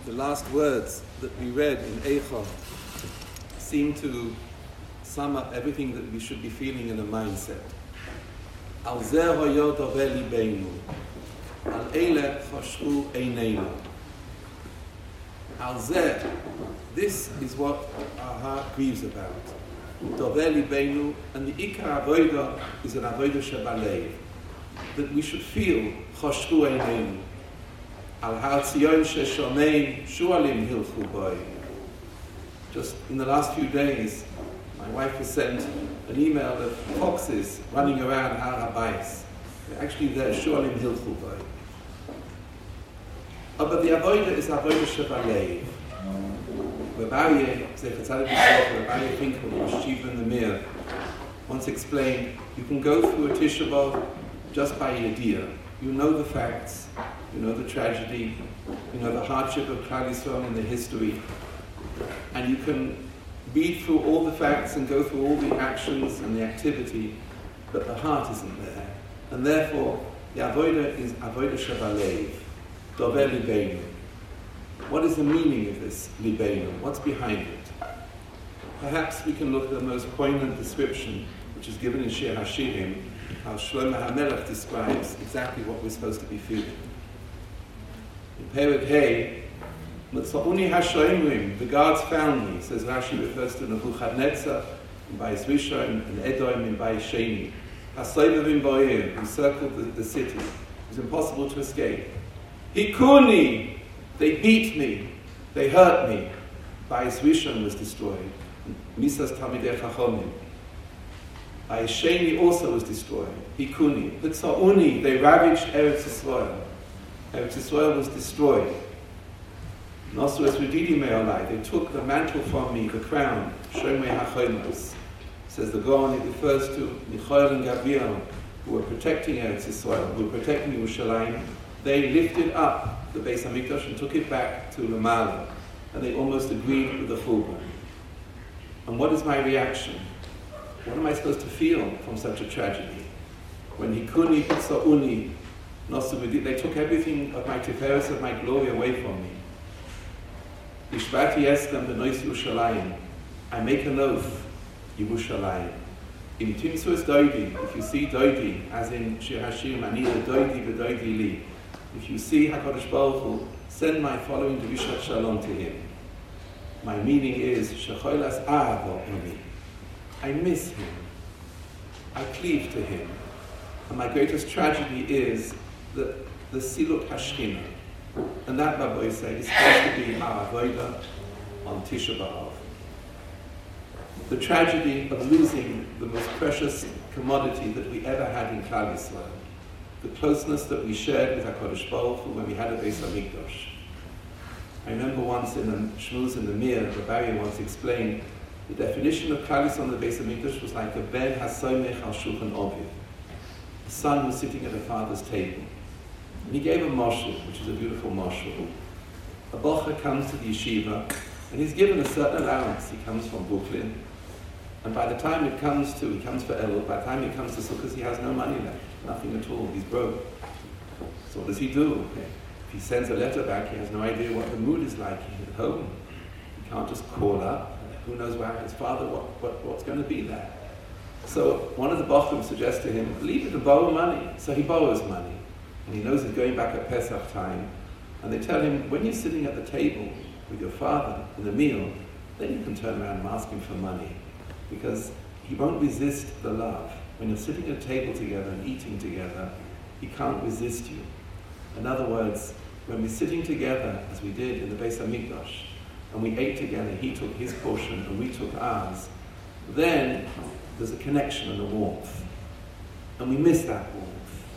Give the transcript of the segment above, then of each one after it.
The last words that we read in Eicha seem to sum up everything that we should be feeling in a mindset. Al zeh hayot ove libeinu, al eile chashru eineinu. Al zeh, this is what our heart grieves about. Dove libeinu, and the ikar avoda is an avoda shebalev, that we should feel chashru eineinu. Al har tzion sheshomein shualim hilchu boi. Just in the last few days, my wife has sent an email of foxes running around Har HaBayis. They're actually there, shualim hilchu boi. But the avoda is avoda shebalev. Rabbi Finkel, Rosh Yeshiva in the Mir, once explained, you can go through a Tisha B'Av just by idea. You know the facts, you know the tragedy, you know the hardship of Klal Yisrael and the history, and you can read through all the facts and go through all the actions and the activity, but the heart isn't there. And therefore, the avoda is avoda shebalev, dover libeinu. What is the meaning of this libeinu? What's behind it? Perhaps we can look at the most poignant description, which is given in Shir HaShirim, how Shlomo HaMelech describes exactly what we're supposed to be feeling. In Perek Hey, Mitzvahuni HaShoimrim, the gods found me, says Rashi, refers to Nebuchadnezzar, in Bayis Rishon, and Edom, in Bayis Sheni. HaSoivavim Bo'ir, who circled the city. It was impossible to escape. Hikuni, they beat me, they hurt me. Bayis Rishon was destroyed. Misas Talmidei Chachomim. Bayis Sheni also was destroyed. Hikuni. B'tzauni, they ravaged Eretz Yisrael. Eretz Yisrael was destroyed. Nosru es Redidi Me'olai, they took the mantle from me, the crown, Shomei HaCholos. Says the Gaon, it refers to Michael and Gabriel, who were protecting Eretz Yisrael, who were protecting Yerushalayim. They lifted up the Beis HaMikdash and took it back to Lamala, and they almost agreed with the Churban. And what is my reaction? What am I supposed to feel from such a tragedy? When Hikuni Pitsauni, they took everything of my tiferes, of my glory away from me. Ishbati Estem b'nois Yerushalayim. I make an oath, Yerushalayim. In Timsu es Doidi, if you see Doidi, as in Shir HaShirim, Ani Doidi v'Doidi li. If you see HaKadosh Baruch Hu, send my following Drishat Shalom to him. My meaning is, Shecholas Ahavo Imi. I miss him. I cleave to him. And my greatest tragedy is the Siluk Hashchina. And that, Rabbi said, is supposed to be our avoda on Tisha B'Av. The tragedy of losing the most precious commodity that we ever had in Klal Yisrael. The closeness that we shared with HaKadosh Baruch Hu when we had a Beis HaMikdash. I remember once in a shmuz in the Mir, the Barry once explained the definition of Klal Yisrael on the Beis HaMikdash was like a ben hasomech al shulchan oviv. The son was sitting at a father's table. And he gave a mashal, which is a beautiful mashal. A bocher comes to the yeshiva, and he's given a certain allowance. He comes from Brooklyn, and by the time he comes for Elul, by the time he comes to Sukkot, he has no money left, nothing at all. He's broke. So what does he do? If he sends a letter back, he has no idea what the mood is like at home. He can't just call up. Who knows where his father, what's going to be there? So one of the bochum suggests to him, leave it and borrow money. So he borrows money. And he knows he's going back at Pesach time. And they tell him, when you're sitting at the table with your father in the meal, then you can turn around and ask him for money. Because he won't resist the love. When you're sitting at a table together and eating together, he can't resist you. In other words, when we're sitting together, as we did in the Beis HaMikdash, and we ate together, he took his portion and we took ours, then there's a connection and a warmth. And we miss that warmth.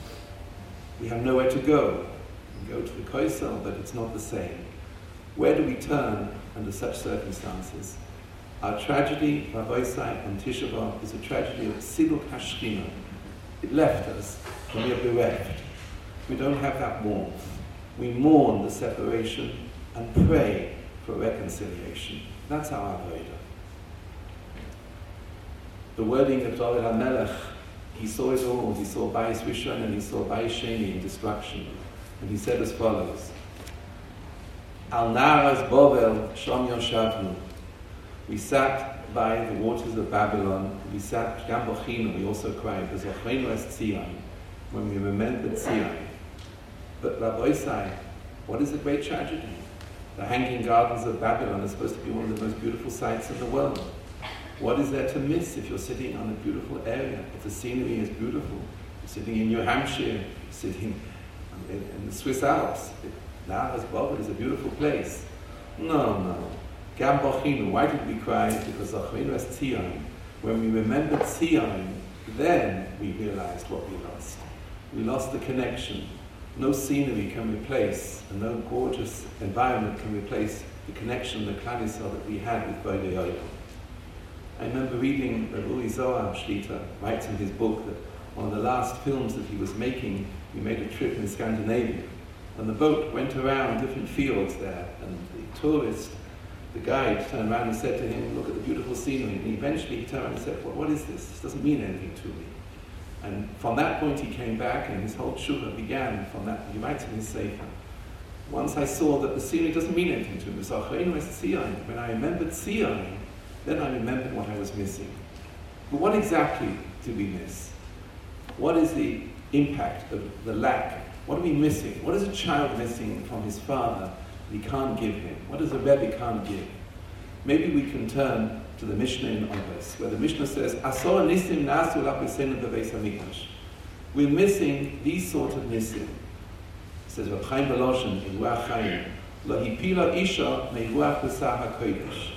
We have nowhere to go. We go to the Koisel, but it's not the same. Where do we turn under such circumstances? Our tragedy, Rabbi Sai, on Tisha B'Av, is a tragedy of Siluk Hashchina. It left us, and we are bereft. We don't have that warmth. We mourn the separation and pray for reconciliation. That's our avoda. The wording of David HaMelech, he saw it all. He saw Bayis Rishon and he saw Bayis Sheni in destruction. And he said as follows, Al Naras Bovel Shom Yoshavnu. We sat by the waters of Babylon. We sat Gam Bochinu. We also cried. V'zochreinu es Tzion, when we remembered Tzion. But Rabbi Isai, what is the great tragedy? The Hanging Gardens of Babylon is supposed to be one of the most beautiful sights in the world. What is there to miss if you're sitting on a beautiful area? If the scenery is beautiful, you're sitting in New Hampshire, sitting in the Swiss Alps. Naras Bovel is a beautiful place. No. Gam Bochinu, why did we cry? Because Zochreinu es Tzion. When we remembered Tzion, then we realized what we lost. We lost the connection. No scenery can replace, and no gorgeous environment can replace the connection, the Klal Yisrael that we had with Bodei Olam. I remember reading that Uri Zohar Shlita writes in his book that one of the last films that he was making, he made a trip in Scandinavia, and the boat went around different fields there, and the tourist, the guide, turned around and said to him, look at the beautiful scenery, and eventually he turned around and said, what is this? This doesn't mean anything to me. And from that point he came back, and his whole tshuva began from that. He writes in his Sefer, once I saw that the scenery doesn't mean anything to me, Zochreinu es Tzion, when I remembered Tzion, then I remembered what I was missing. But what exactly did we miss? What is the impact of the lack? What are we missing? What is a child missing from his father that he can't give him? What does a Rebbe can't give? Maybe we can turn to the Mishnah in Avos, where the Mishnah says, Asor nisim nasu l'Beisenu b'Beis HaMikdash. We're missing these sort of nisim. It says, Reb Chaim Volozhin in Ruach Chaim, Lo hipila isha me'ruach b'sar HaKodesh.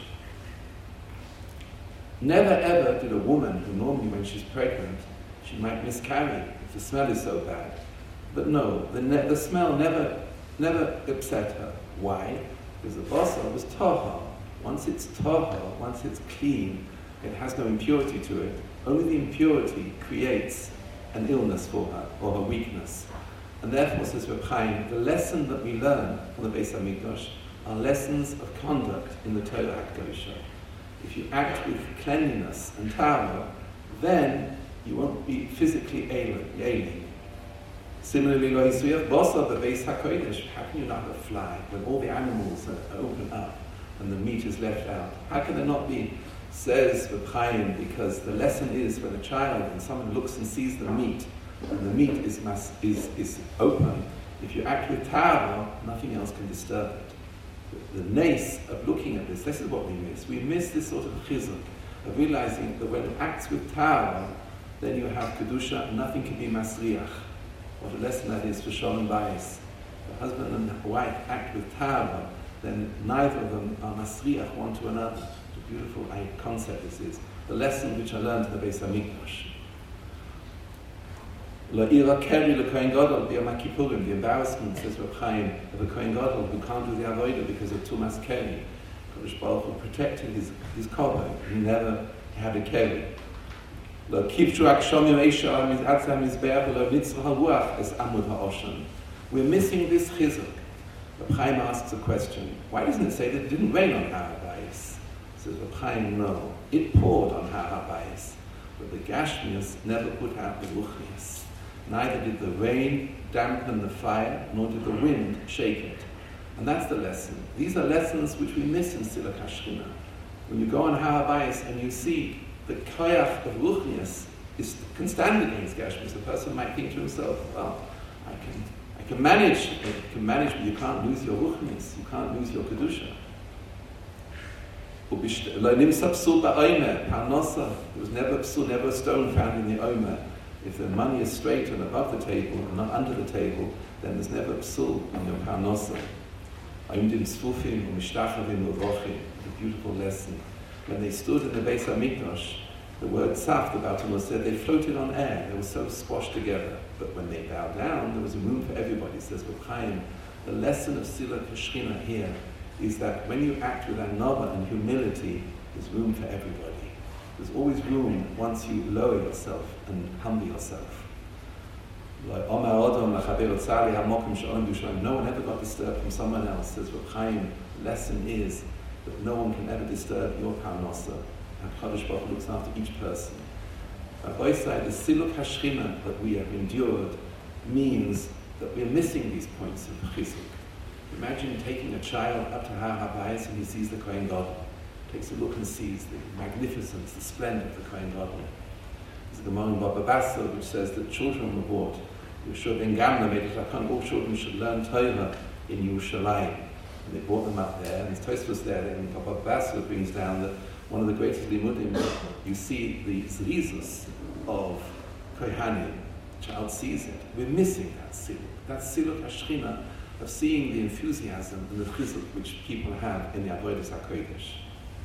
Never ever did a woman who normally when she's pregnant, she might miscarry if the smell is so bad. But no, the smell never upset her. Why? Because the basar was tahar. Once it's tahar, once it's clean, it has no impurity to it. Only the impurity creates an illness for her, or a weakness. And therefore, says Reb Chaim, the lesson that we learn from the Beis HaMikdash are lessons of conduct in the Torah HaKadosha. If you act with cleanliness and tahara, then you won't be physically ailing. Similarly, lo yisuyach basar b'Beis HaKodesh. How can you not have a fly when all the animals are open up and the meat is left out? How can there not be? Says Reb Chaim, because the lesson is when a child and someone looks and sees the meat, and the meat is open. If you act with tahara, nothing else can disturb it. The nace of looking at this is what we miss. We miss this sort of chizuk, of realizing that when it acts with tahara, then you have kedusha, and nothing can be masriach. What a lesson that is for shalom bayis. The husband and wife act with tahara, then neither of them are masriach one to another. What a beautiful concept this is. The lesson which I learned in the Beis HaMikdash. La'ira keri l'kohen gadol b'yom HaKippurim. The embarrassment, says Reb Chaim, of a kohen gadol who can't do the avodah because of tumas keri. Kodesh Baruch Hu protected his kohen. He never had a keri. La'kipshu akshomim eisha atzah mizbeach v'lo'nitzvah ha'ruach es amud ha'oshan. We're missing this chizuk. Reb Chaim asks a question. Why doesn't it say that it didn't rain on Har HaBayis? Says Reb Chaim, no. It poured on Har HaBayis, but the Gashmias never put out the Ruchnias. Neither did the rain dampen the fire, nor did the wind shake it. And that's the lesson. These are lessons which we miss in Silak HaShechina. When you go on Har HaBayis and you see the koyach of Ruchnias can stand against Gashmias, the person might think to himself, well, I can manage, but you can't lose your Ruchnias, you can't lose your Kedusha. There was never a stone found in the Omer. If the money is straight and above the table and not under the table, then there's never psul on your parnosa. Ayumdim sfufim u'mishtachavim u'vochim. A beautiful lesson. When they stood in the Beis HaMikdash, the word tzaf, the Baal Talmud said, they floated on air. They were so squashed together. But when they bowed down, there was room for everybody. Says Reb Chaim, the lesson of Silak HaShechina here is that when you act with anava and humility, there's room for everybody. There's always room once you lower yourself and humble yourself. No one ever got disturbed from someone else. Says Reb Chaim, the lesson is that no one can ever disturb your parnosa. And Kodesh Baruch Hu looks after each person. On both sides, the Siluk HaShechina that we have endured means that we're missing these points of chizuk. Imagine taking a child up to Har HaBayis and he sees the Kohen Gadol. Takes a look and sees the magnificence, the splendor of the Kohen Gadol. There's a Gemara in Baba Basra which says that children were brought. Yeshua ben Gamla made it like all children should learn Torah in Yerushalayim. And they brought them up there, and his Tosfos was there, and Baba Basra brings down that one of the greatest limudim, you see the zrizus of Kohanim. The child sees it. We're missing that siluk. That siluk hashchina of seeing the enthusiasm and the chizuk which people have in the Avodas HaKodesh.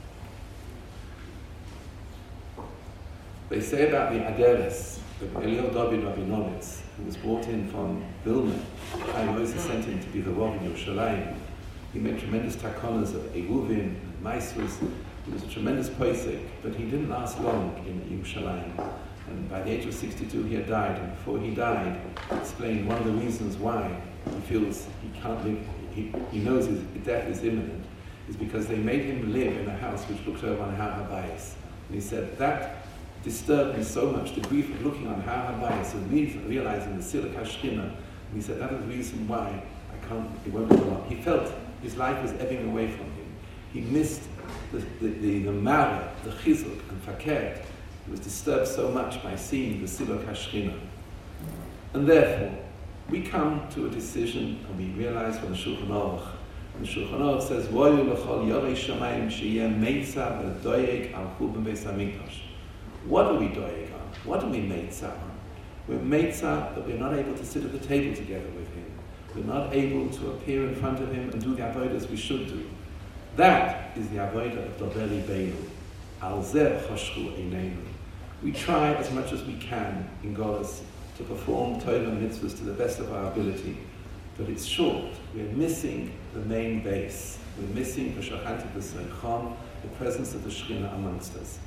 They say about the Aderes, that Eliyahu David Rabinovitz, who was brought in from Vilna, Chaim Moses sent him to be the Rav in Yerushalayim. He made tremendous takonas of Eruvin and Maisros. He was a tremendous posek, but he didn't last long in Yerushalayim. And by the age of 62 he had died, and before he died, he explained one of the reasons why he feels he can't live, he knows his death is imminent, is because they made him live in a house which looked over on Har HaBayis. And he said, that disturbed me so much, the grief of looking on Har HaBayis and realizing the Siluk HaShchina. And he said, that is the reason why it won't go on. He felt his life was ebbing away from him. He missed the mara, the chizuk, and fakert. He was disturbed so much by seeing the Siluk HaShchina. And therefore, we come to a decision and we realize from the Shulchan Aruch. And the Shulchan Aruch says, Voyu l'chol yorei shamayim sheyeh meitza v'doyeg al churban beis hamikdash. What are we doyeg on? What are we meitza on? We're meitza that we're not able to sit at the table together with him. We're not able to appear in front of him and do the avodas we should do. That is the avodah of Dover Libeinu. Al zeh choshchu eineinu. We try as much as we can in Golos to perform Torah and mitzvahs to the best of our ability, but it's short. We're missing the main base. We're missing the Shachanti B'Seicham, the presence of the Shekhinah amongst us.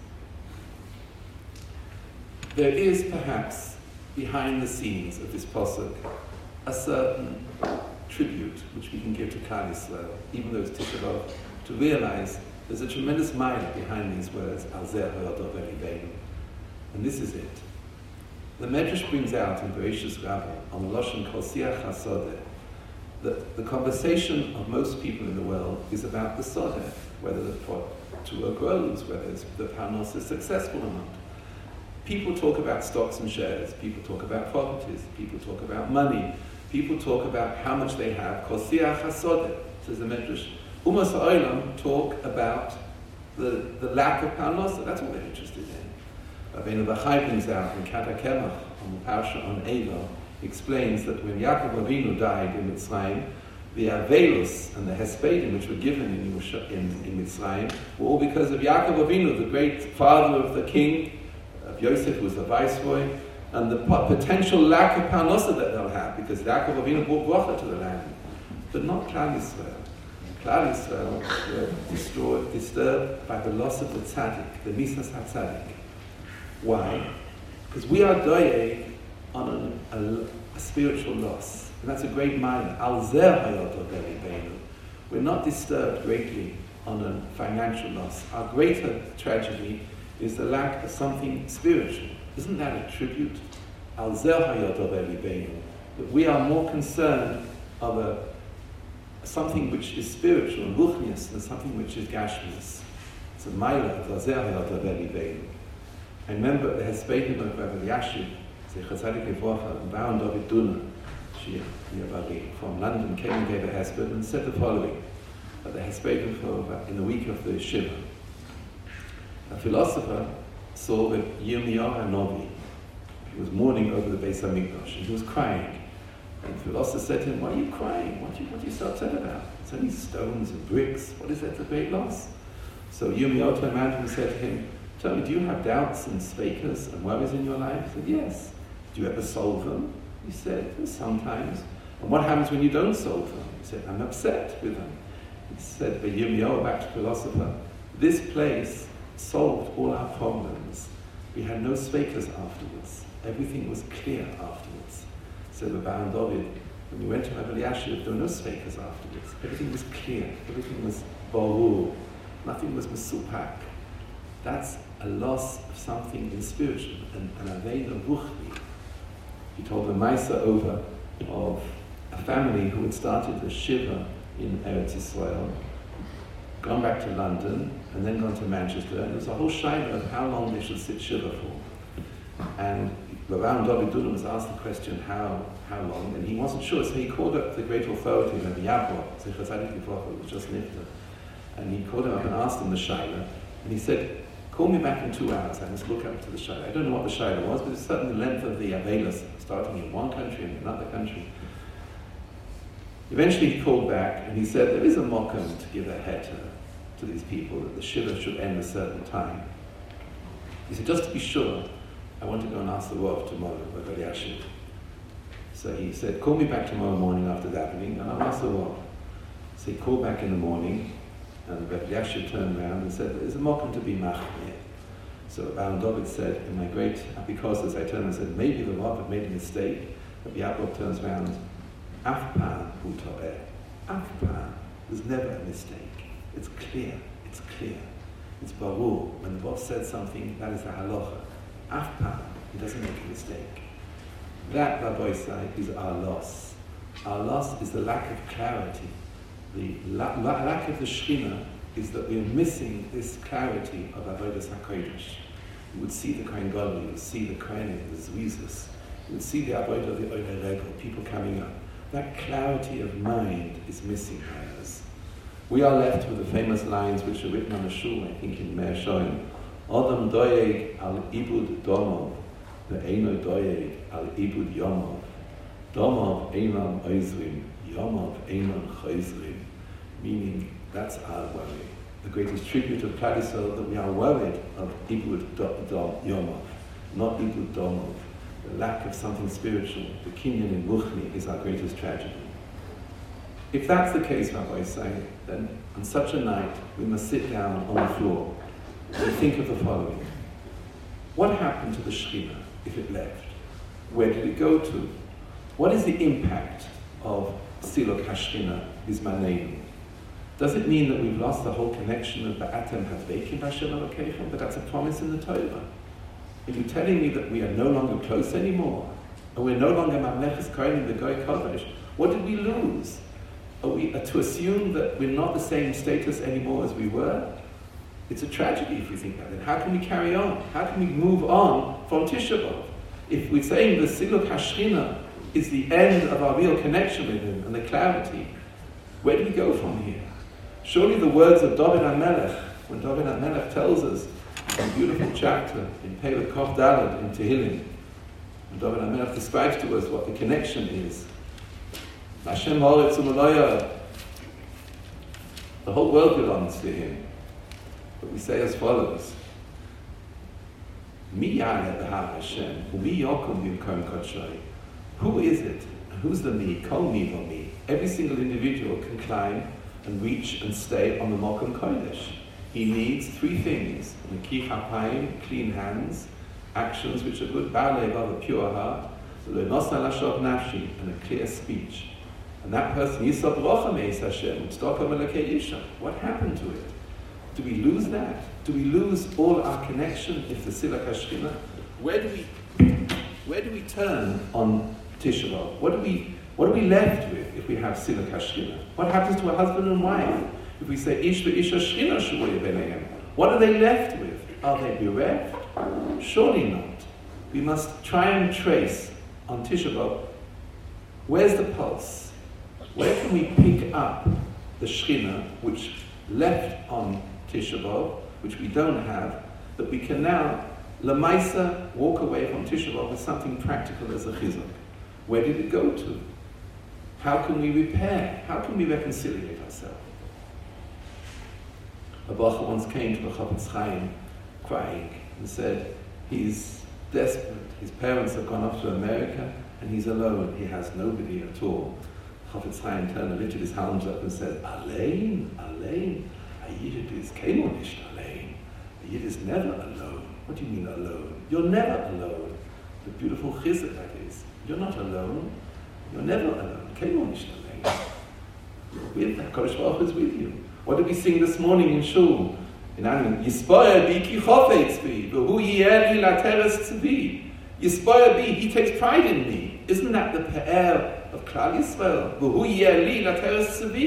There is perhaps behind the scenes of this pasuk a certain tribute which we can give to Klal Yisrael, even though it's Tisha B'Av, to realize there's a tremendous ma'ila behind these words, Al Zeh Ha'yodov Elibeinu. And this is it. The Medrash brings out in Bereshis Rabbah on the Lashon Kol Siach HaSodeh that the conversation of most people in the world is about the Sodeh, whether the Torah grows, whether the Parnos is successful or not. People talk about stocks and shares, people talk about properties, people talk about money, people talk about how much they have. Kol Siach HaSodeh, says the Medrash. Umas Ha'olam talk about the lack of Parnos, that's what they're interested in. Rabbeinu Bachai brings out in Kat HaKemach, on the Parsha on Eilo, explains that when Yaakov Avinu died in Mitzrayim, the Avelus and the Hespedim which were given in Mitzrayim were all because of Yaakov Avinu, the great father of the king, of Yosef, who was the viceroy, and the potential lack of parnosa that they'll have, because Yaakov Avinu brought bracha to the land. But not Klal Yisrael. Klal Yisrael were disturbed by the loss of the tzaddik, the Misas HaTzaddik. Why? Because we are doyeg on a spiritual loss. And that's a great ma'ila. Al zeh ha'yodov elibeinu. We're not disturbed greatly on a financial loss. Our greater tragedy is the lack of something spiritual. Isn't that a tribute? Al zeh ha'yodov elibeinu. That we are more concerned of something which is spiritual and ruchnius than something which is gashmius. It's a ma'ila of al zeh ha'yodov elibeinu. I remember the Hespedim of Rabbi Yashiv, Zechazadik Levracha, and Baron David Duna, from London, came and gave a Hesped and said the following, that the Hespedim in the week of the Shiva. A philosopher saw that Yirmiyahu HaNavi, he was mourning over the Beis HaMikdash, and he was crying. And the philosopher said to him, why are you crying? What are you so upset about? It's only stones and bricks. What is that, a great loss? So Yirmiyahu turned around and said to him, tell me, do you have doubts and speakers and worries in your life? He said, yes. Do you ever solve them? He said, sometimes. And what happens when you don't solve them? He said, I'm upset with them. He said, but Yirmiyahu, back to philosopher, this place solved all our problems. We had no speakers afterwards. Everything was clear afterwards. So the Baron David, when we went to Rabbi Yashiv, there were no speakers afterwards. Everything was clear. Everything was barur. Nothing was mesupak. That's a loss of something in spiritual, an aveda ruchni. He told the Maisa over of a family who had started a shiva in Eretz Yisrael, gone back to London, and then gone to Manchester, and there was a whole shaila of how long they should sit Shiva for. And Rav David Dula was asked the question, how long? And he wasn't sure, so he called up the great authority, Rabbi Yaakov, Zichar Tzadik Livracha, who was just nifter. And he called him up and asked him the shaila, and he said, call me back in 2 hours, I must look up to the shaila. I don't know what the shaila was, but it's certainly the length of the Avelis, starting in one country and another country. Eventually he called back and he said, there is a mokum to give a heter to these people, that the shiva should end a certain time. He said, just to be sure, I want to go and ask the Rav tomorrow, Rav Elyashiv. So he said, call me back tomorrow morning after davening, and I'll ask the Rav. So he called back in the morning, and Rav Elyashiv turned around and said, there's a mokum to be machmir. So Rav David said, in my great apikosis, I turned and said, maybe the Rav had made a mistake. Rav Yaakov turns around, Af pan hu to'eh. Af pan. There's never a mistake. It's clear. It's clear. It's barur. When the boss said something, that is the halacha. Af pan. He doesn't make a mistake. That, Rabbi Isai, is our loss. Our loss is the lack of clarity. The lack of the Shekhinah is that we're missing this clarity of Avodas HaKodesh. You would see the Kohen Gadol, you would see the Kohenim, the Zvizus. You would see the Avodah of the Olei Regel, people coming up. That clarity of mind is missing by us. We are left with the famous lines which are written on a shul, I think in Meir Shoim. Adam doyeg al ibud domov, ve'eno doyeg al ibud yomov. Domov einam oizrim, yomov einam choizrim. Meaning, that's our worry. The greatest tribute of Klal Yisrael, that we are worried of ibud yomov, not ibud domov. The lack of something spiritual, the kinyan in Ruchni, is our greatest tragedy. If that's the case, Rabbi is saying, then on such a night we must sit down on the floor and think of the following. What happened to the Shekhinah if it left? Where did it go to? What is the impact of Silok HaShekhinah Bizmaneinu? Does it mean that we've lost the whole connection of Ba'atem Hadveikim B'Hashem Elokeichem? But that's a promise in the Torah. Are you telling me that we are no longer close anymore? And we're no longer Mamleches Kohenim the Goy Kodesh? What did we lose? Are we to assume that we're not the same status anymore as we were? It's a tragedy if we think about it. How can we carry on? How can we move on from Tisha B'Av? If we're saying the Siluk HaShekhinah is the end of our real connection with Him and the clarity, where do we go from here? Surely the words of David HaMelech, when David HaMelech tells us a beautiful chapter in Perek Kaf Daled in Tehillim, and David HaMelech describes to us what the connection is. Hashem Haaretz U'Malaya, the whole world belongs to Him. But we say as follows: Mi Ya'aleh B'Har Hashem, U'mi Yokum B'Mkom Kodshoi. Who is it? Who's the me? Kol mi vo mi. Every single individual can climb and reach and stay on the Mokum Kodesh. He needs 3 things: Nekich Hapayim, clean hands, actions which are good, Ba'alei Vav, a pure heart, Le'nos Lashov Nafshi, and a clear speech. And that person, Yisod Rocha Meis Hashem, Tzedakah Melekei Yisha. What happened to it? Do we lose that? Do we lose all our connection if the Siluk HaShekhinah? Where do we turn on Tisha B'Av? What are we left with if we have Siluk HaShekhinah? What happens to a husband and wife if we say Ish ve'isha Shekhinah Shuvoy B'neihem? What are they left with? Are they bereft? Surely not. We must try and trace on Tisha B'Av, where's the pulse? Where can we pick up the Shekhinah which left on Tisha B'Av, which we don't have, that we can now, Lamaisa, walk away from Tisha B'Av with something practical as a chizuk? Where did it go to? How can we repair? How can we reconciliate ourselves? A Bacha once came to the Chafetz Chaim crying and said he's desperate. His parents have gone off to America and he's alone. He has nobody at all. Chafetz Chaim turned and lifted his hands up and said, Allein, Allein. A Yid is kemo nicht allein. A Yid is never alone. What do you mean alone? You're never alone. The beautiful chizuk that is. You're not alone. You're never alone. Kemo nicht allein. With that, Kodesh Baruch Hu is with you. What did we sing this morning in Shul? In Anim, Yispoyer bi ki chofetz bi, v'hu yiyeh li lateres tzvi. Yispoyer bi, He takes pride in me. Isn't that the pe'er of Klal Yisrael? V'hu yiyeh li lateres tzvi.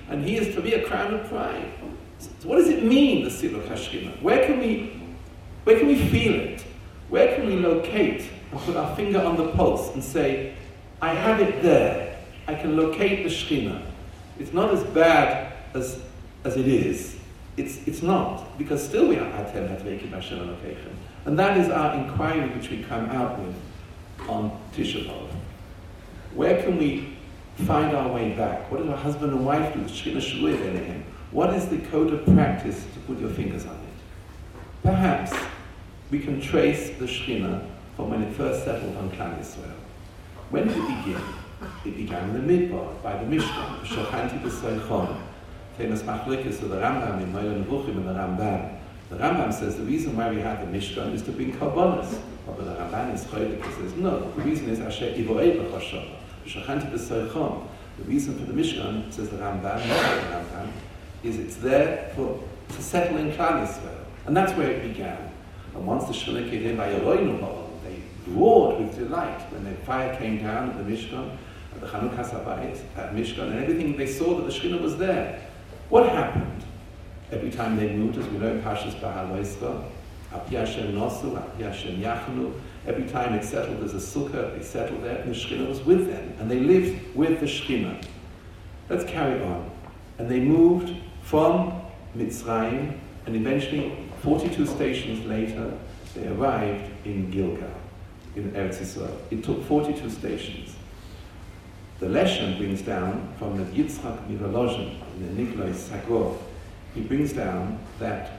and he is to be a crown of pride. So what does it mean, the Siluk HaShechina? Where can we feel it? Where can we locate and put our finger on the pulse and say, I have it there. I can locate the Shechina. It's not as bad as it is. It's not, because still we are Atem Hadveikim Hashem Elokeichem. And that is our inquiry which we come out with on Tisha B'Av. Where can we find our way back? What does a husband and wife do? The Shechina Shuliv Elohim. What is the code of practice to put your fingers on it? Perhaps we can trace the Shechina from when it first settled on Klal Yisrael. When did it begin? It began in the Midbar, by the Mishkan, Shochanti B'Soichon. Famous machlokes of the Rambam in Moed Nevuchim and the Rambam. The Rambam says the reason why we have the Mishkan is to bring Karbonos. But the Ramban is Choydik, he says no, the reason is Asher Ivo'ed L'Choshava, Shochanti B'Soichon. The reason for the Mishkan, says the Rambam, is it's there to settle in Klal Yisrael. And that's where it began. And once the Shechina came in by Yeroinu Ha'ol, they roared with delight when the fire came down at the Mishkan, at the Chanukas HaBayit, at Mishkan, and everything, they saw that the Shechina was there. What happened? Every time they moved, as we know in Parshas Bahal Vayisra, Api Hashem Nosu, Api Hashem Yachnu, every time it settled as a sukkah, they settled there, and the Shechina was with them, and they lived with the Shechina. Let's carry on. And they moved from Mitzrayim, and eventually, 42 stations later, they arrived in Gilgal, in Eretz Yisrael. It took 42 stations. The Leshem brings down from the Yitzchak Mivolozhin, in the Nikolai Sagor, he brings down that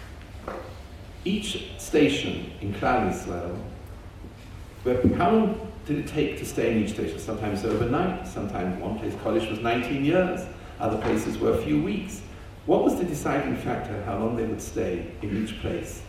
each station in Klal Yisrael, how long did it take to stay in each station? Sometimes overnight, sometimes one place, college was 19 years, other places were a few weeks. What was the deciding factor how long they would stay in each place?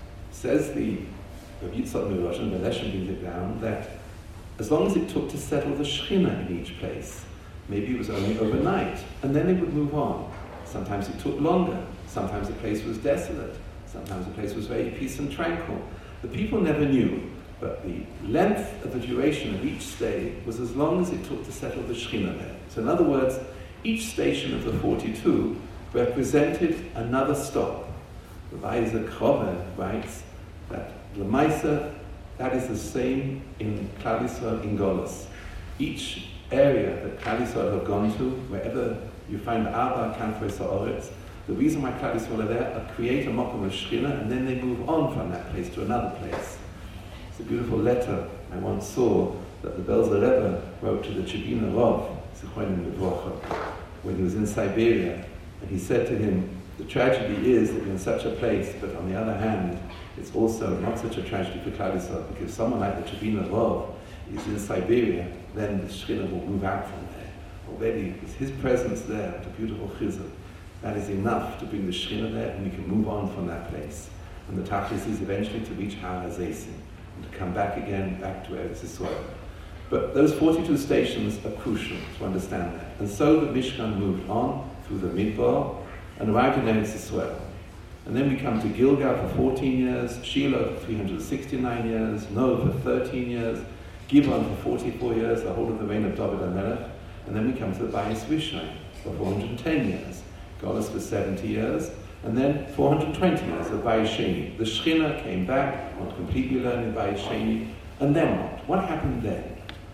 Says the Yitzchak Mivolozhin, the Leshem brings it down, that as long as it took to settle the Shechina in each place, maybe it was only overnight, and then they would move on. Sometimes it took longer. Sometimes the place was desolate. Sometimes the place was very peace and tranquil. The people never knew, but the length of the duration of each stay was as long as it took to settle the Shechina there. So in other words, each station of the 42 represented another stop. The Vayzer Krover writes that Lamaisa, that is the same in Klal Yisrael in Golos. Each area that Klal Yisrael have gone to, wherever you find Arba, Kanfos, Ha'oretz, the reason why Klal Yisrael are there are create a Mokum of Shechina, and then they move on from that place to another place. It's a beautiful letter I once saw that the Belzer Rebbe wrote to the Chibina Rav, Zichronim Livrocha, when he was in Siberia, and he said to him, the tragedy is that you're in such a place, but on the other hand, it's also not such a tragedy for Klal Yisrael, because someone like the Chibina Rav is in Siberia, then the Shechina will move out from there. Already, with his presence there, the beautiful chizuk, that is enough to bring the Shechina there, and we can move on from that place. And the tachlis is eventually to reach Har HaZeisim, and to come back again, back to Eretz Yisrael. But those 42 stations are crucial to understand that. And so the Mishkan moved on through the Midbar, and arrived in Eretz Yisrael. And then we come to Gilgal for 14 years, Shiloh for 369 years, Noah for 13 years, Givon for 44 years, the whole of the reign of David HaMelech, and then we come to the Bayis Rishon for 410 years, Golos for 70 years, and then 420 years of Bayis Sheni. The Shechina came back, not completely learned in Bayis Sheni, and then what? What happened then?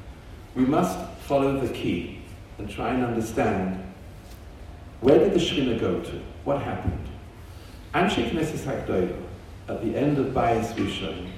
We must follow the key and try and understand, where did the Shechina go to? What happened? Anshe Knesset HaGdolah, at the end of Bayis Rishon,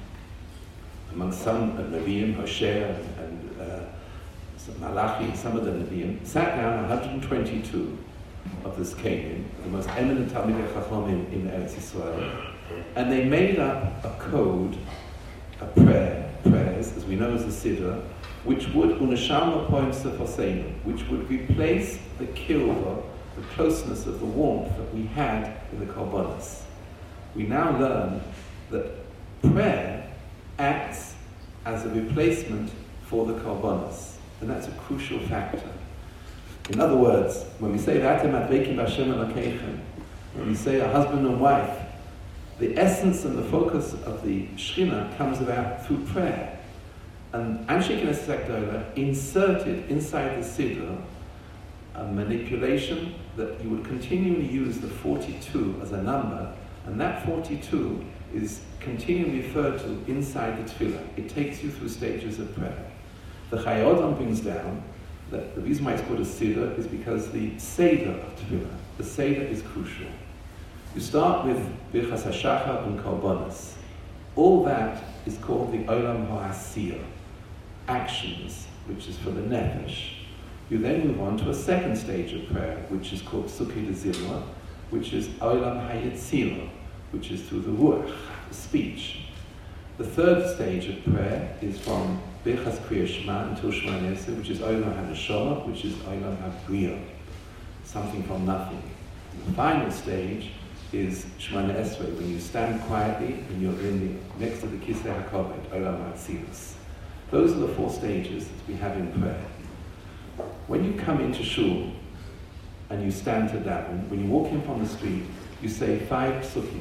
among some Nevi'im, Hosea and Malachi, some of the Nevi'im, sat down 122 of this Canaan, the most eminent Talmidei Chachomim in Eretz Yisrael, and they made up a code, a prayers, as we know as the Siddur, which would, Unashama Poem Sefoseinu, which would replace the kilva, the closeness of the warmth that we had in the Karbonos. We now learn that prayer acts as a replacement for the Karbonos, and that's a crucial factor. In other words, when we say V'atem Hadveikim Hashem Elokeichem, when we say a husband and wife, the essence and the focus of the Shechina comes about through prayer. And Anshe Knesset HaGdolah inserted inside the Siddur a manipulation that you would continually use the 42 as a number, and that 42 is continually referred to inside the tefillah. It takes you through stages of prayer. The Chayei Odom brings down that the reason why it's called a Siddur is because the Seder of tefillah, the Seder is crucial. You start with Birchas HaShachar and Korbanos. All that is called the Olam HaAsiyah, actions, which is for the Nefesh. You then move on to a second stage of prayer, which is called Psukei Dezimra, which is Olam HaYetzirah, which is through the Ruach, the speech. The third stage of prayer is from Birchas Kriyas Shema until Shema Neseh, which is Olam HaNeshama, which is Olam HaBriyah, something from nothing. And the final stage is Shemona Esrei, when you stand quietly and you're next to the Kisei HaKoved, Olam HaTzilus. Those are the four stages that we have in prayer. When you come into shul and you stand to daven, when you walk in from the street, you say 5 psukim.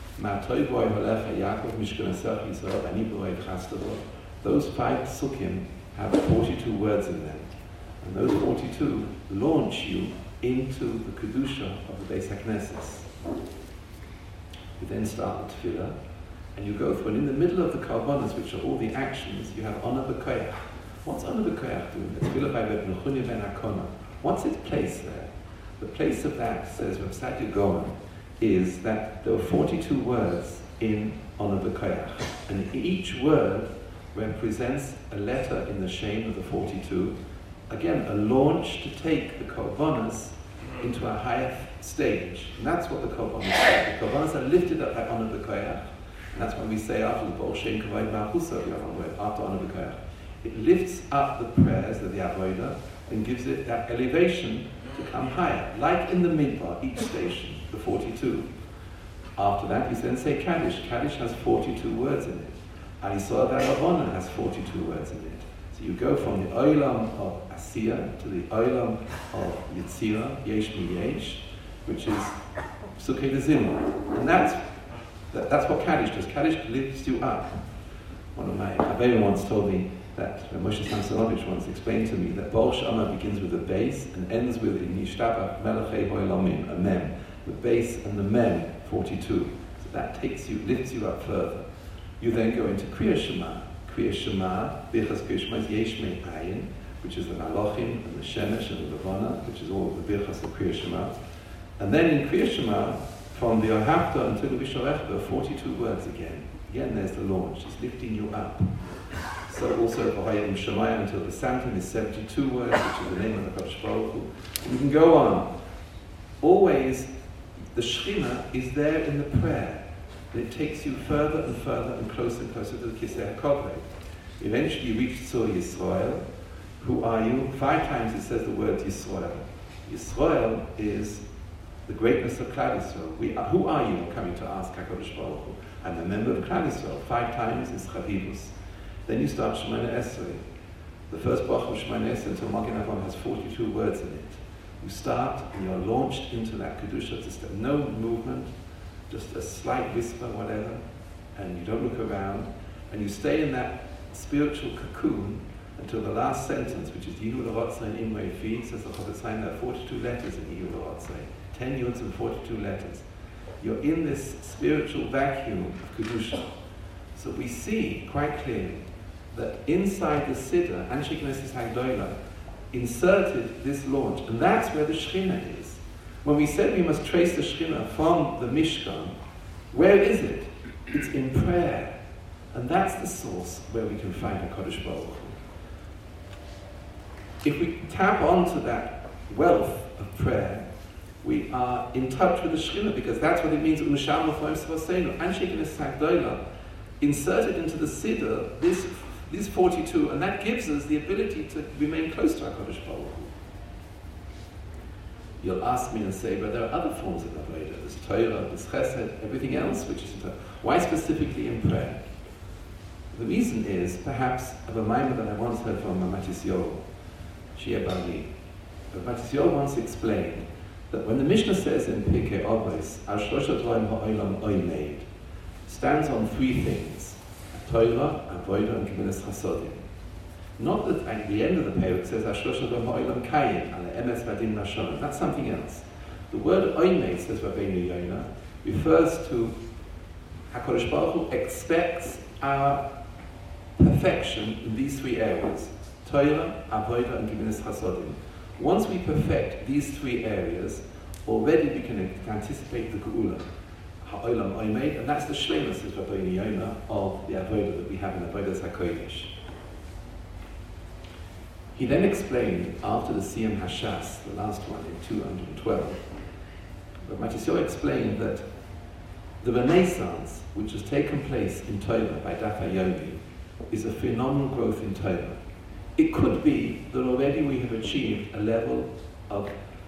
Those 5 psukim have 42 words in them. And those 42 launch you into the Kedusha of the Beis HaKnesses. You then start the tefillah, and you go through, and in the middle of the Korbanos, which are all the actions, you have Honor B'Koyach. What's Honor B'Koyach doing? The tefillah by Reb Nechunya ben Hakona. What's its place there? The place of that, says Reb Saadia Gaon, is that there are 42 words in Honor B'Koyach, and each word represents a letter in the Shem of the 42. Again, a launch to take the Korbanos into a higher stage. And that's what the Korbanos are. The Korbanos are lifted up by Honor B'Koyach. And that's when we say after the Baal Shem Kavod Ma'achusa, after Honor B'Koyach. It lifts up the prayers of the Avodah and gives it that elevation to come higher. Like in the Midbar, each station, the 42. After that, you then say Kaddish. Kaddish has 42 words in it. And Yisrael V'Aravona has 42 words in it. So you go from the Olam of Asiyah to the Olam of Yetzirah, Yesh Mi Yesh, which is Psukei Dezimra. And that's what Kaddish does. Kaddish lifts you up. One of my Rebbeim once told me that Moshe Samsonovich once explained to me that Baal Shama begins with a base and ends with Yishtabach Melechei Ho'olamim, a mem. The base and the mem, 42. So that lifts you up further. You then go into Kriyas Shema. Kriyas Shema, Birchas Kriyas Shema is Yesh Mei Ayin, which is the Malachim and the Shemesh and the Levana, which is all the Birchas of Kriyas Shema. And then in Kriyas Shema, from the Ohafta until the Visharech, there are 42 words again. Again, there's the launch. It's lifting you up. So also for Hayim Shemayim until the Samton is 72 words, which is the name of the Kadosh Baruch Hu. You can go on. Always, the Shekhinah is there in the prayer. And it takes you further and further and closer to the Kisei HaKoved. Eventually you reach Tzur Yisrael. Who are you? 5 times it says the word Yisrael. Yisrael is the greatness of Klal Yisrael. Who are you? Coming to ask HaKadosh Baruch Hu. I'm a member of Klal Yisrael. 5 times is Chavivus. Then you start Shemona Esrei. The first bracha of Shemona Esrei until Magen Avraham has 42 words in it. You start and you're launched into that Kedusha system. No movement, just a slight whisper, whatever, and you don't look around, and you stay in that spiritual cocoon until the last sentence, which is Yihu L'Rotzei and Imrei Fi. Says the Chofetz Chaim, there are 42 letters in Yihu L'Rotzei, 10 Yuds and 42 letters. You're in this spiritual vacuum of Kedusha. So we see quite clearly that inside the Siddur, Anshe Knesset Hagdolah inserted this launch, and that's where the Shekhinah is. When we said we must trace the Shekhinah from the Mishkan, where is it? It's in prayer. And that's the source where we can find HaKadosh Baruch Hu. If we tap onto that wealth of prayer, we are in touch with the Shekhinah, because that's what it means, inserted into the Siddur, these 42, and that gives us the ability to remain close to HaKadosh Baruch Hu. You'll ask me and say, but there are other forms of Avodah. There's Torah, there's Chesed, everything else which is in Torah. Why specifically in prayer? The reason is, perhaps, of a mimer that I once heard from Matis Yoel, Shia Bali. But Matis Yoel once explained that when the Mishnah says in Pirkei Avos, Al-Shloshat Dvarim Ha'olam Oimed, stands on 3 things: Torah, Avodah, and Gemilas Chasodim. Not that at the end of the parak it says, Ashlosha v'ho'ilam kayin, ala emes v'adim nashon. That's something else. The word oimei, says Rabbeinu Yonah, refers to HaKadosh Baruch Hu expects our perfection in these three areas: Torah, Avodah, and Gemilas Chasodim. Once we perfect these three areas, already we can anticipate the Geula, Ha'olam Oimei, and that's the Shleimus of Rabbeinu Yonah of the Avodah that we have in Avodas HaKodesh. He then explained, after the Siyam Hashas, the last one in 212, but Matisyahu explained that the Renaissance, which has taken place in Torah by Daf HaYomi, is a phenomenal growth in Torah. It could be that already we have achieved a level of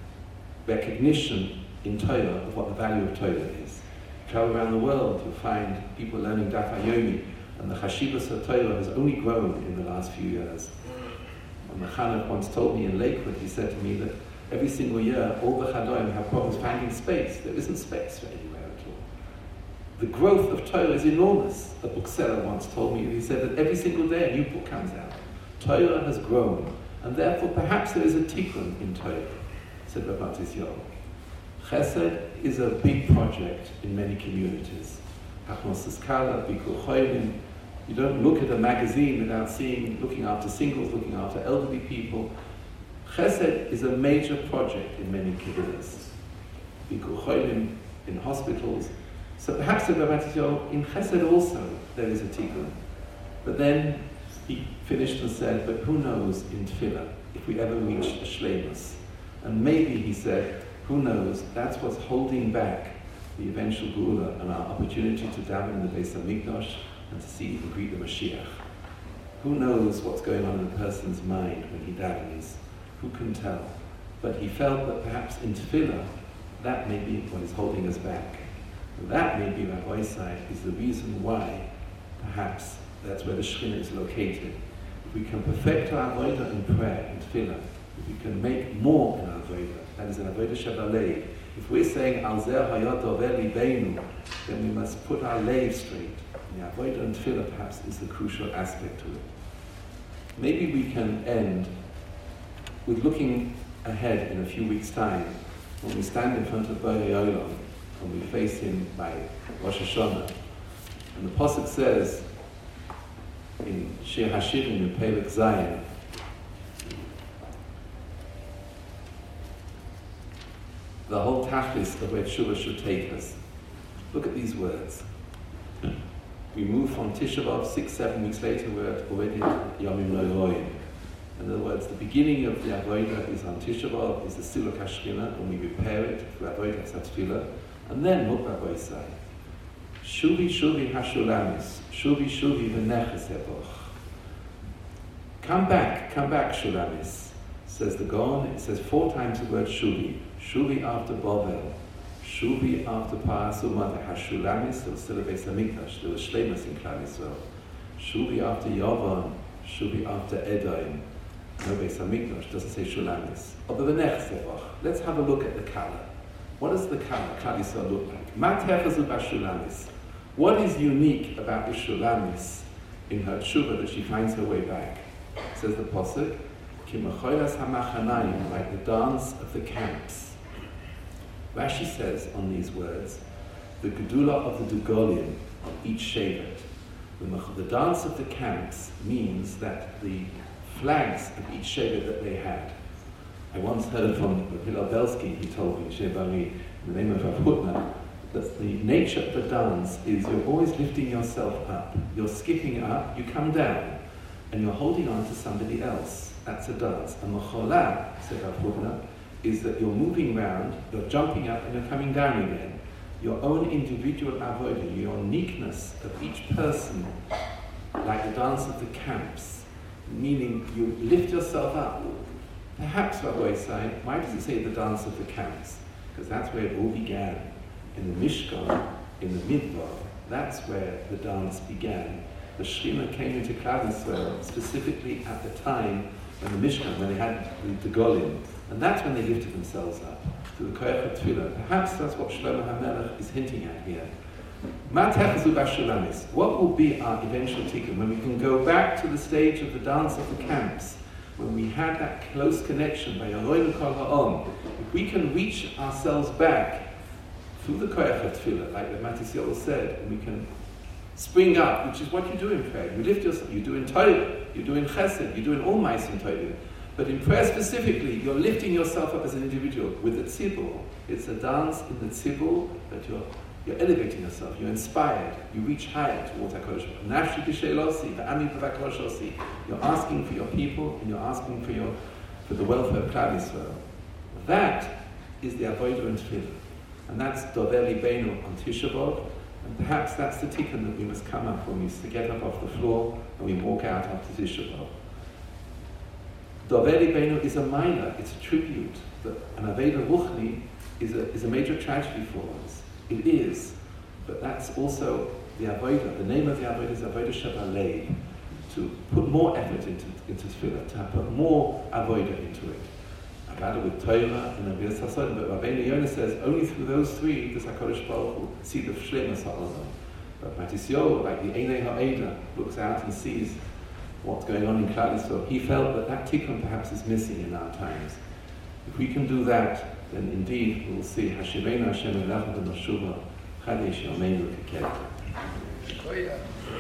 recognition in Torah of what the value of Torah is. Travel around the world, you'll find people learning Daf HaYomi, and the Chashivas of Torah has only grown in the last few years. And Mechanech once told me in Lakewood, he said to me that every single year, all the Chadoim have problems finding space. There isn't space for anywhere at all. The growth of Torah is enormous. A bookseller once told me, he said that every single day a new book comes out. Torah has grown, and therefore perhaps there is a tikkun in Torah, said Rav Matisyahu. Chesed is a big project in many communities. Achnos Eskala, Bikur Cholim. You don't look at a magazine without looking after singles, looking after elderly people. Chesed is a major project in many communities. Bikur Cholim, in hospitals. So perhaps in Chesed also there is a tikkun. But then he finished and said, but who knows in Tefillah if we ever reach a shleimus? And maybe, he said, who knows, that's what's holding back the eventual Geula and our opportunity to daven in the Beis HaMikdash and to see and greet the Mashiach. Who knows what's going on in a person's mind when he davens? Who can tell? But he felt that perhaps in Tefillah, that may be what is holding us back. And that may be, Rabbi Isai, is the reason why perhaps that's where the Shekhinah is located. If we can perfect our avodah in prayer, in tefillah, if we can make more in our avodah, that is an avodah shebalei. If we're saying al zeh hayot over libeinu, then we must put our leiv straight. And the avodah and tefillah perhaps is the crucial aspect to it. Maybe we can end with looking ahead in a few weeks' time, when we stand in front of Borei Olam and we face him by Rosh Hashanah. And the Pasuk says, in Shir HaShirim in Perek Zayin, the whole tachlis of where Tshuva should take us. Look at these words. We move from Tisha B'Av 6-7 weeks later, we're already at Yomim No'roim. In other words, the beginning of the Avodah is on Tisha B'Av, is the Siluk HaShechina, and we prepare it for Avodah Tefillah, and then look at Rabbi Isai. Shuvi Shuvi Hashulamis, Shuvi Shuvi V'neches Eboch. Come back Shulamis, says the Gaon. It says 4 times the word Shuvi. Shuvi after Bovel, Shuvi after Parasuma, the Hashulamis, there was still a Beis HaMikdash, there was Shleimus in Klal Yisrael. Shuvi after Yavon, Shuvi after Edom, no Beis HaMikdash, doesn't say Shulamis. But the V'neches Eboch. Let's have a look at the Kala. What does the Kala, Klal Yisrael, look like? Ma techazu b'Shulamis. What is unique about the Shulamis in her tshuva that she finds her way back? Says the Pasuk, Ki mecholas hamachanayim, like the dance of the camps. Rashi says on these words, the gedula of the Dugolim on each shevet. The dance of the camps means that the flags of each shevet that they had. I once heard from Hillel Belsky, he told me, Shebari, in the name of Rav Hutner, that the nature of the dance is you're always lifting yourself up. You're skipping up, you come down, and you're holding on to somebody else. That's a dance. And Mecholah, said Rav Hutner, is that you're moving around, you're jumping up, and you're coming down again. Your own individual avodah, your uniqueness of each person, like the dance of the camps, meaning you lift yourself up. Perhaps, Rabbi Isai, why does it say the dance of the camps? Because that's where it all began. In the Mishkan, in the Midbar, that's where the dance began. The Shekhinah came into Klal Yisrael specifically at the time when the Mishkan, when they had the Golim, and that's when they lifted themselves up to the Koyach of Tefillah. Perhaps that's what Shlomo HaMelech is hinting at here. What will be our eventual tikkun when we can go back to the stage of the dance of the camps, when we had that close connection by Yaroinu Kol Ha'om? If we can reach ourselves back through the koyach of tefillah, like the Matis Yoel said, and we can spring up, which is what you do in prayer. You lift yourself, you do in Torah, you do in Chesed, you do in all Ma'asim Torah. But in prayer specifically, you're lifting yourself up as an individual with the tzibur. It's a dance in the tzibur that you're elevating yourself, you're inspired, you reach higher towards HaKadosh Baruch Hu. You're asking for your people, and you're asking for the welfare of Klal Yisrael. That is the avodah in tefillah. And that's Dover Libeinu on Tisha B'Av. And perhaps that's the tikkun that we must come up when we used to get up off the floor and we walk out after Tisha B'Av. Dover Libeinu is a minor, it's a tribute. An Aveda Ruchni is a major tragedy for us. It is, but that's also the avodah. The name of the avodah is avodah shebalei, to put more effort into tefillah, to put more avodah into it. Avodah with Torah and Avodas Hasodim. But Rabbeinu Yonah says only through those three does HaKadosh Baruch Hu see the shleimus ha'olam. But Matis Yoel, like the Einei Ha'eda, looks out and sees what's going on in Klal Yisrael. He felt that tikkun perhaps is missing in our times. If we can do that, then indeed we'll see Hashivenu Hashem Elach B'Noshuva Chadesh Yomeinu Keketa.